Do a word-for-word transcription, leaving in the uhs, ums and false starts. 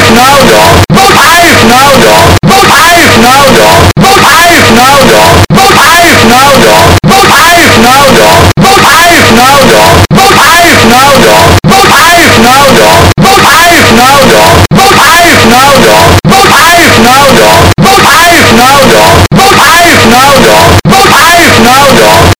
nou dan? Wat is nou dan? Wat is nou dan? Wat is nou dan? Wat is nou dan? Wat is nou dan? Wat is nou dan? Wat is nou dan? Wat is nou dan? Wat is nou dan?